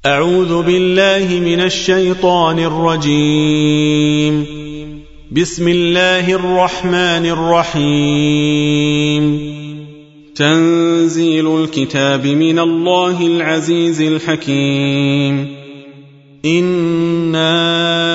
أعوذ بالله من الشيطان الرجيم. بسم الله الرحمن الرحيم. تنزيل الكتاب من الله العزيز الحكيم. إنا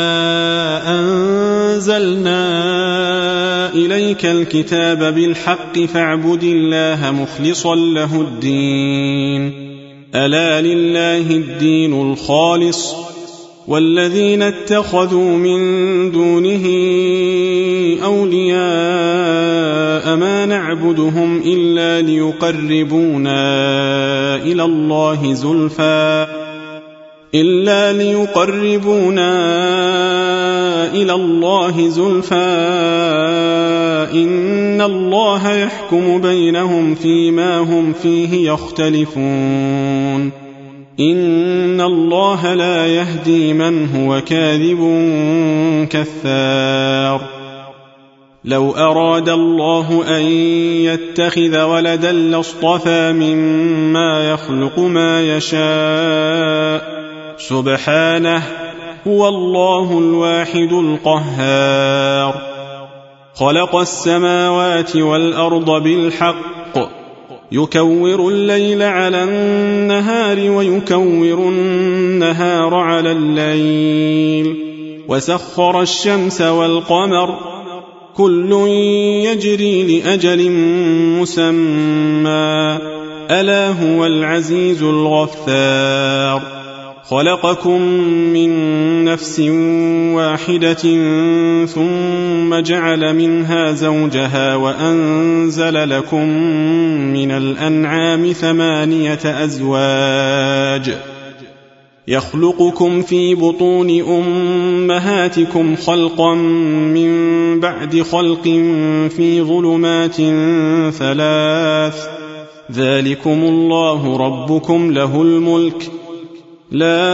أنزلنا إليك الكتاب بالحق فاعبد الله مخلصا له الدين. ألا لله الدين الخالص والذين اتخذوا من دونه أولياء ما نعبدهم إلا ليقربونا إلى الله زلفى إن الله يحكم بينهم فيما هم فيه يختلفون. إن الله لا يهدي من هو كاذب كفار. لو أراد الله أن يتخذ ولدا لاصطفى مما يخلق ما يشاء سبحانه هو الله الواحد القهار. خلق السماوات والأرض بالحق يكور الليل على النهار ويكور النهار على الليل وسخر الشمس والقمر كل يجري لأجل مسمى ألا هو العزيز الغفار. خلقكم من نفس واحدة ثم جعل منها زوجها وأنزل لكم من الأنعام 8 أزواج يخلقكم في بطون أمهاتكم خلقا من بعد خلق في ظلمات 3 ذلكم الله ربكم له الملك لا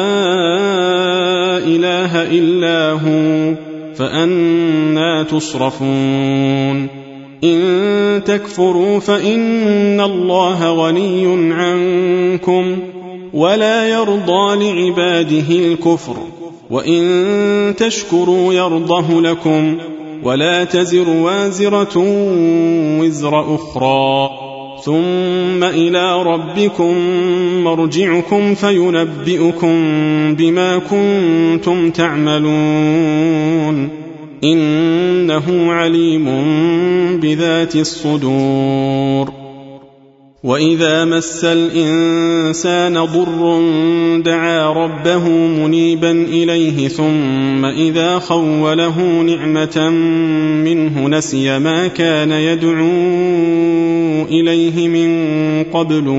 إله إلا هو فأنى تصرفون. إن تكفروا فإن الله غني عنكم ولا يرضى لعباده الكفر وإن تشكروا يرضه لكم ولا تزر وازرة وزر أخرى ثم إلى ربكم مرجعكم فينبئكم بما كنتم تعملون إنه عليم بذات الصدور. وإذا مس الإنسان ضر دعا ربه منيبا إليه ثم إذا خوله نعمة منه نسي ما كان يدعو إليه من قبل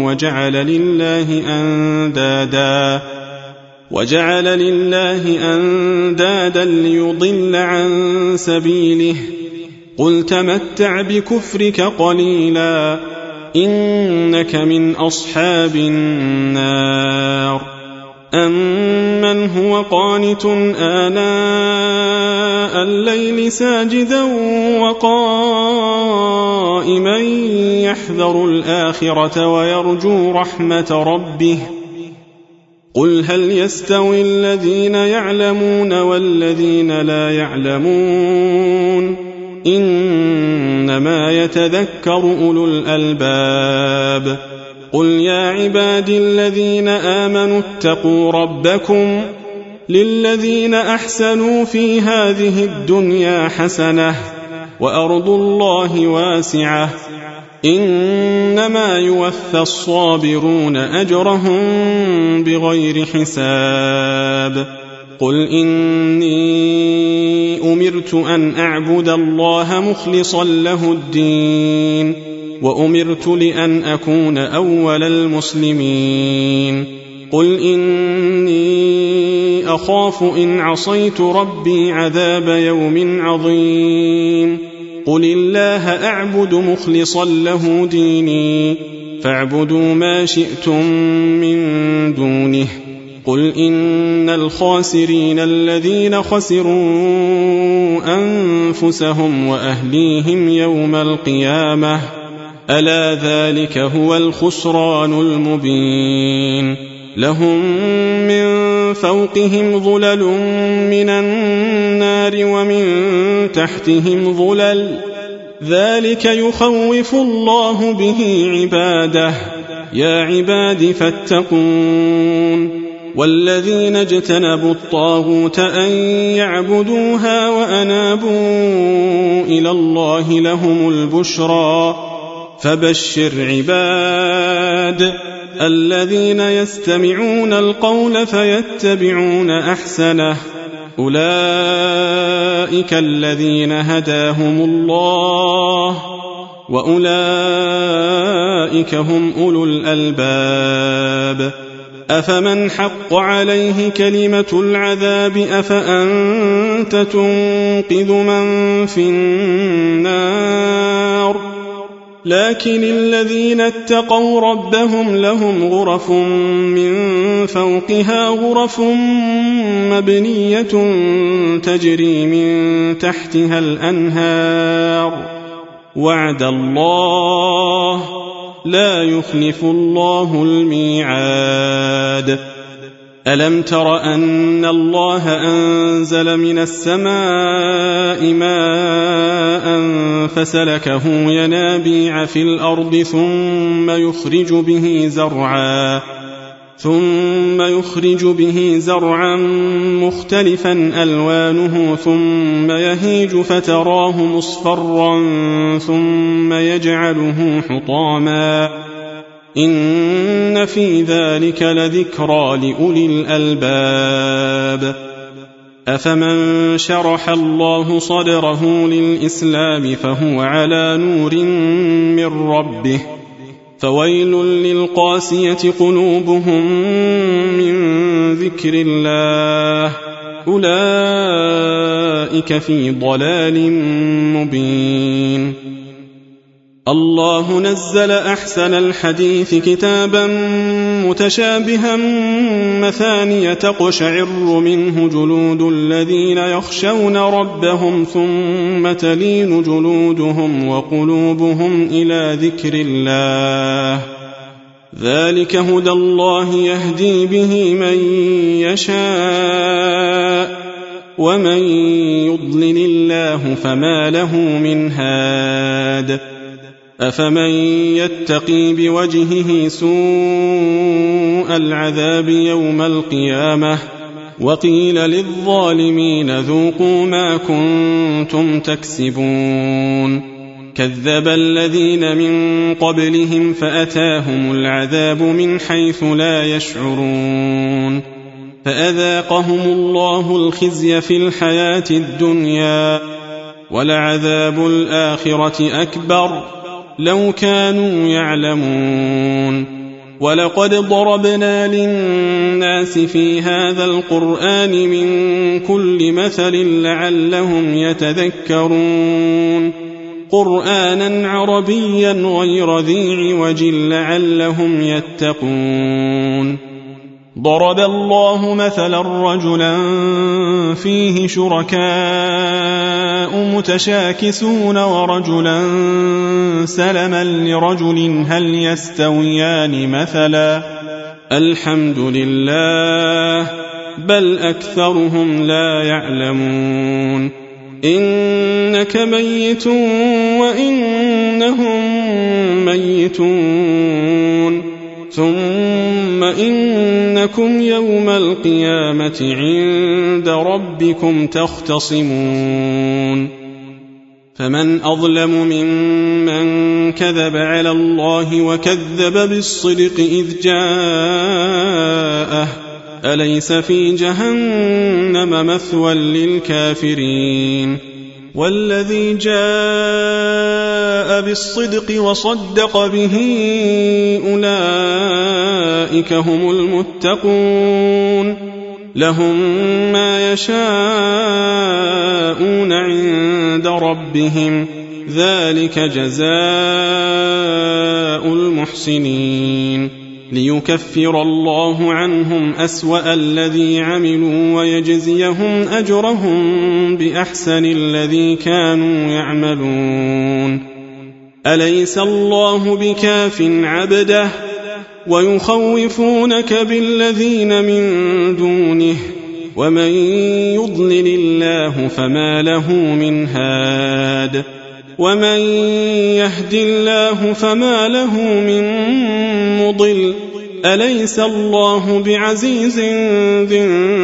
وجعل لله أندادا ليضل عن سبيله. قل تمتع بكفرك قليلا إنك من أصحاب النار. أمن هو قانت آناء الليل ساجدا وقائما يحذر الآخرة ويرجو رحمة ربه. قل هل يستوي الذين يعلمون والذين لا يعلمون إنما يتذكر أولو الألباب. قل يا عبادي الذين آمنوا اتقوا ربكم للذين أحسنوا في هذه الدنيا حسنة وأرض الله واسعة إنما يوفى الصابرون أجرهم بغير حساب. قل إني أمرت أن أعبد الله مخلصا له الدين وأمرت لأن أكون أول المسلمين. قل إني أخاف إن عصيت ربي عذاب يوم عظيم. قل الله أعبد مخلصا له ديني فاعبدوا ما شئتم من دونه. قل إن الخاسرين الذين خسروا أنفسهم وأهليهم يوم القيامة ألا ذلك هو الخسران المبين. لهم من فوقهم ظلل من النار ومن تحتهم ظلل ذلك يخوف الله به عباده يا عباد فاتقون والذين اجتنبوا الطاغوت أن يعبدوها وأنابوا إلى الله لهم البشرى فبشر عباد الذين يستمعون القول فيتبعون أحسنه أولئك الذين هداهم الله وأولئك هم أولو الألباب أفمن حق عليه كلمة العذاب أفأنت تنقذ من في النار لكن الذين اتقوا ربهم لهم غرف من فوقها غرف مبنية تجري من تحتها الأنهار وعد الله لا يخلف الله الميعاد ألم تر أن الله أنزل من السماء ماء فسلكه ينابيع في الأرض ثم يخرج به زرعا مختلفا ألوانه ثم يهيج فتراه مصفرا ثم يجعله حطاما إن في ذلك لذكرى لأولي الألباب أفمن شرح الله صدره للإسلام فهو على نور من ربه فويل للقاسية قلوبهم من ذكر الله أولئك في ضلال مبين الله نزل أحسن الحديث كتابا متشابها مثانية تقشعر منه جلود الذين يخشون ربهم ثم تلين جلودهم وقلوبهم إلى ذكر الله ذلك هدى الله يهدي به من يشاء ومن يضلل الله فما له من هاد أفمن يتقي بوجهه سوء العذاب يوم القيامة وقيل للظالمين ذوقوا ما كنتم تكسبون كذب الذين من قبلهم فأتاهم العذاب من حيث لا يشعرون فأذاقهم الله الخزي في الحياة الدنيا ولعذاب الآخرة أكبر لو كانوا يعلمون ولقد ضربنا للناس في هذا القرآن من كل مثل لعلهم يتذكرون قرآنا عربيا غير ذي عوج لعلهم يتقون ضرب الله مثلا رجلا فيه شركاء متشاكسون ورجلا سلما لرجل هل يستويان مثلا الحمد لله بل أكثرهم لا يعلمون إنك ميت وإنهم ميتون ثم إنكم يوم القيامة عند ربكم تختصمون فمن أظلم ممن كذب على الله وكذب بالصدق إذ جاءه أليس في جهنم مثوى للكافرين والذي جاء بالصدق وصدق به أولئك هم المتقون لهم ما يشاءون عند ربهم ذلك جزاء المحسنين ليكفر الله عنهم أسوأ الذي عملوا ويجزيهم أجرهم بأحسن الذي كانوا يعملون أليس الله بكاف عبده ويخوفونك بالذين من دونه ومن يضلل الله فما له من هاد ومن يهد الله فما له من مضل أليس الله بعزيز ذي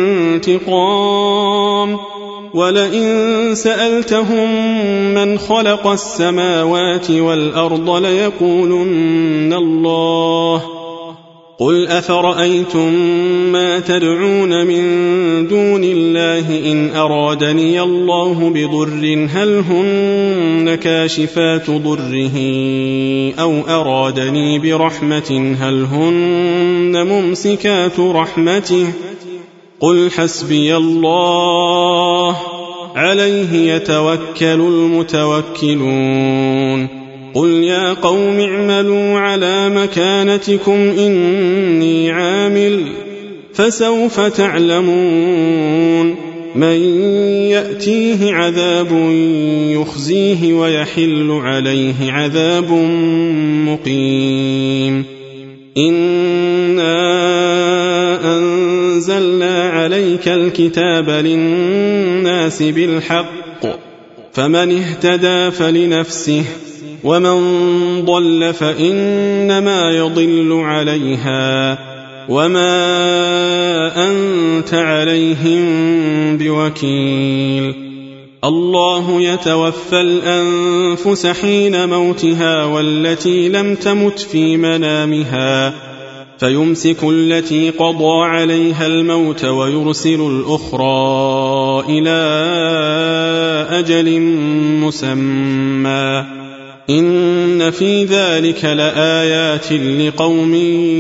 انتقام ولئن سألتهم من خلق السماوات والأرض ليقولن الله قل أفرأيتم ما تدعون من دون الله إن أرادني الله بضر هل هن كاشفات ضره أو أرادني برحمة هل هن ممسكات رحمته قل حسبي الله عليه يتوكل المتوكلون قل يا قوم اعملوا على مكانتكم إني عامل فسوف تعلمون من يأتيه عذاب يخزيه ويحل عليه عذاب مقيم إنا أنزلنا عليك الكتاب للناس بالحق فمن اهتدى فلنفسه ومن ضل فإنما يضل عليها وما أنت عليهم بوكيل الله يتوفى الأنفس حين موتها والتي لم تمت في منامها فيمسك التي قضى عليها الموت ويرسل الأخرى إلى أجل مسمى إن في ذلك لآيات لقوم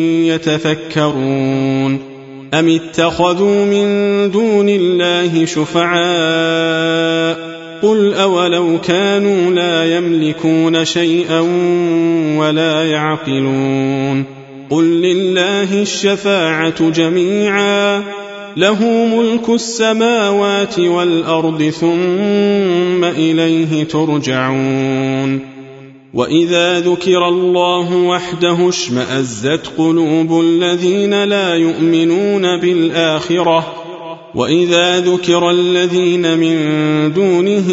يتفكرون أم اتخذوا من دون الله شفعاء قل أولو كانوا لا يملكون شيئا ولا يعقلون قل لله الشفاعة جميعا له ملك السماوات والأرض ثم إليه ترجعون وإذا ذكر الله وحده اشمأزت قلوب الذين لا يؤمنون بالآخرة وإذا ذكر الذين من دونه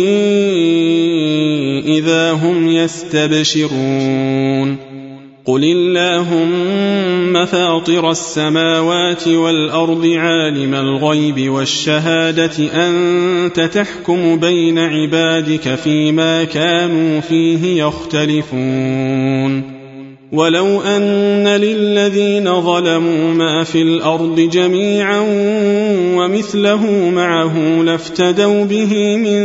إذا هم يستبشرون قل اللهم فاطر السماوات والأرض عالم الغيب والشهادة أنت تحكم بين عبادك فيما كانوا فيه يختلفون ولو أن للذين ظلموا ما في الأرض جميعا ومثله معه لافتدوا به من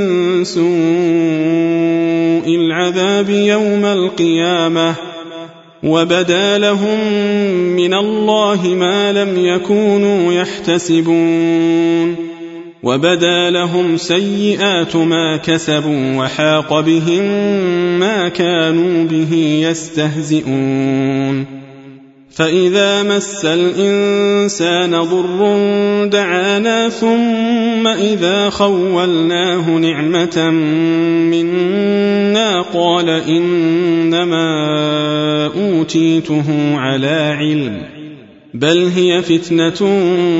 سوء العذاب يوم القيامة وبدا لهم من الله ما لم يكونوا يحتسبون وبدا لهم سيئات ما كسبوا وحاق بهم ما كانوا به يستهزئون فإذا مس الإنسان ضر دعانا ثم إذا خولناه نعمة منا قال إنما أوتيته على علم بل هي فتنة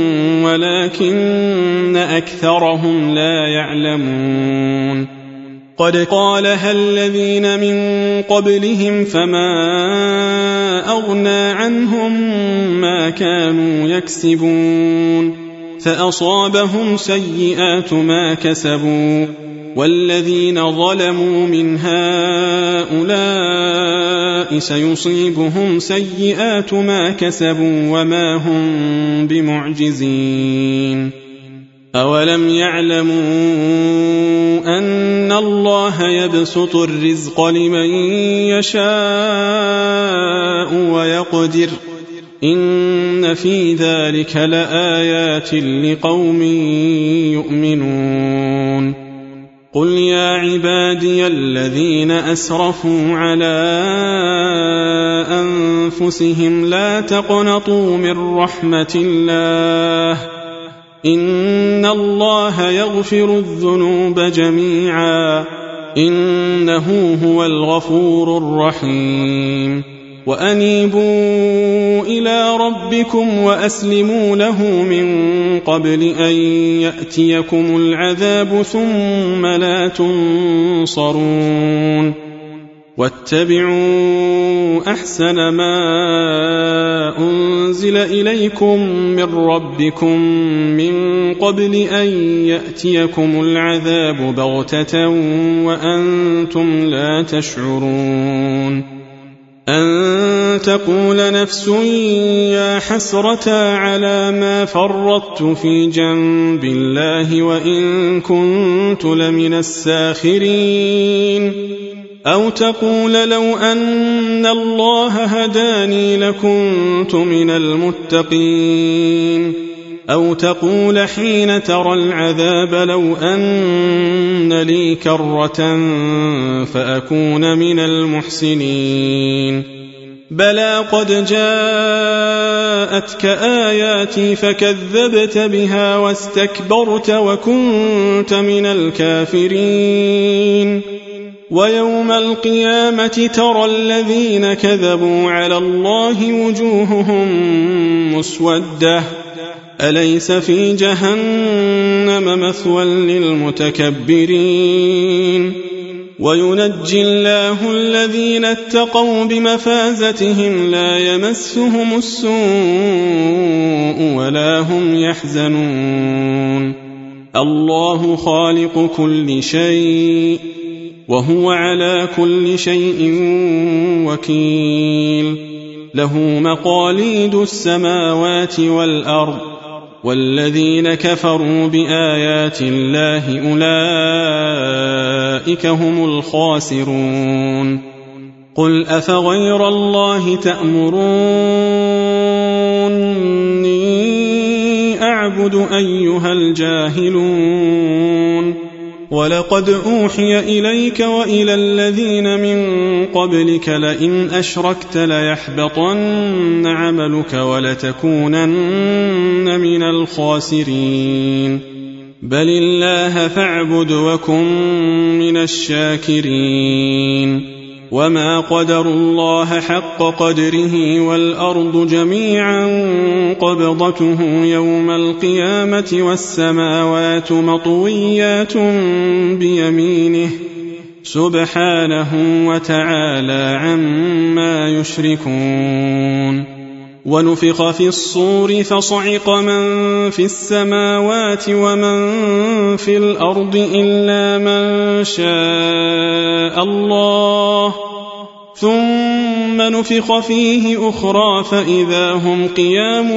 ولكن أكثرهم لا يعلمون قد قالها الذين من قبلهم فما أغنى عنهم ما كانوا يكسبون فأصابهم سيئات ما كسبوا والذين ظلموا من هؤلاء سيصيبهم سيئات ما كسبوا وما هم بمعجزين أولم يعلموا أن الله يبسط الرزق لمن يشاء ويقدر إن في ذلك لآيات لقوم يؤمنون قل يا عبادي الذين أسرفوا على أنفسهم لا تقنطوا من رحمة الله إن الله يغفر الذنوب جميعا إنه هو الغفور الرحيم وأنيبوا إلى ربكم وأسلموا له من قبل أن يأتيكم العذاب ثم لا تنصرون واتبعوا أحسن ما أنزل إليكم من ربكم من قبل أن يأتيكم العذاب بغتة وأنتم لا تشعرون أن تقول نفس يا حسرة على ما فرطت في جنب الله وإن كنت لمن الساخرين أو تقول لو أن الله هداني لكنت من المتقين أو تقول حين ترى العذاب لو أن لي كرة فأكون من المحسنين بلى قد جاءتك آياتي فكذبت بها واستكبرت وكنت من الكافرين ويوم القيامة ترى الذين كذبوا على الله وجوههم مسودة أليس في جهنم مثوى للمتكبرين وينجي الله الذين اتقوا بمفازتهم لا يمسهم السوء ولا هم يحزنون الله خالق كل شيء وهو على كل شيء وكيل له مقاليد السماوات والأرض والذين كفروا بآيات الله أولئك هم الخاسرون قل أفغير الله تأمروني أعبد أيها الجاهلون ولقد أوحي إليك وإلى الذين من قبلك لئن أشركت ليحبطن عملك ولتكونن من الخاسرين بل الله فاعبد وكن من الشاكرين وما قدروا الله حق قدره والأرض جميعا قبضته يوم القيامة والسماوات مطويات بيمينه سبحانه وتعالى عما يشركون ونفخ في الصور فصعق من في السماوات ومن في الأرض إلا من شاء الله ثم نفخ فيه أخرى فإذا هم قيام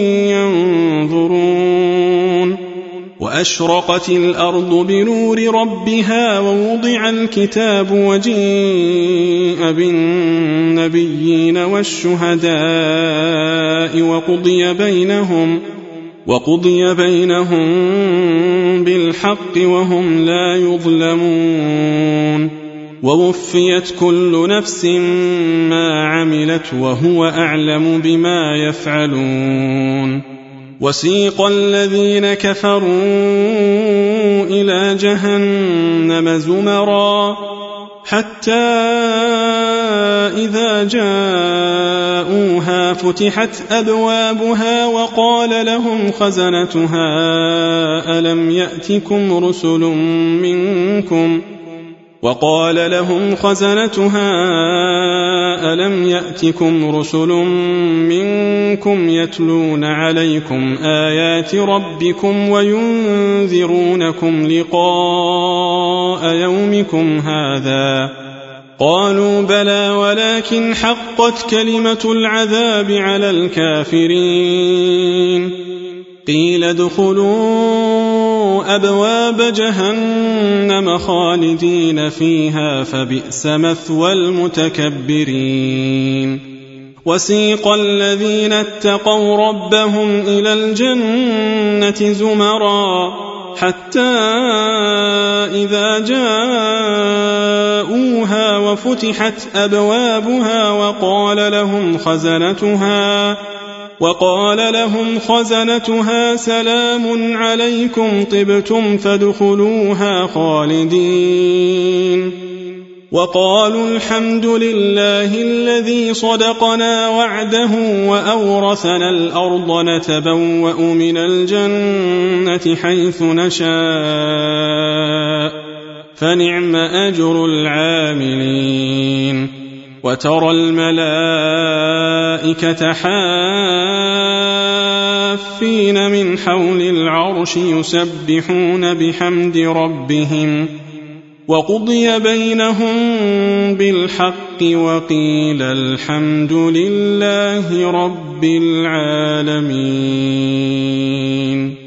ينظرون وأشرقت الأرض بنور ربها ووضع الكتاب وجيء بالنبيين والشهداء وقضي بينهم بالحق وهم لا يظلمون ووفيت كل نفس ما عملت وهو أعلم بما يفعلون وسيق الذين كفروا إلى جهنم زمرا حتى إذا جاءوها فتحت أبوابها وقال لهم خزنتها ألم يأتكم رسل منكم يتلون عليكم آيات ربكم وينذرونكم لقاء يومكم هذا قالوا بلى ولكن حقت كلمة العذاب على الكافرين قيل ادخلوا أبواب جهنم خالدين فيها فبئس مثوى المتكبرين وسيق الذين اتقوا ربهم إلى الجنة زمرا حتى إذا جاءوها وفتحت أبوابها وقال لهم خزنتها سلام عليكم طبتم فادخلوها خالدين وقالوا الحمد لله الذي صدقنا وعده وأورثنا الأرض نتبوأ من الجنة حيث نشاء فنعم أجر العاملين وترى الملائكة حافين من حول العرش يسبحون بحمد ربهم وقضي بينهم بالحق وقيل الحمد لله رب العالمين.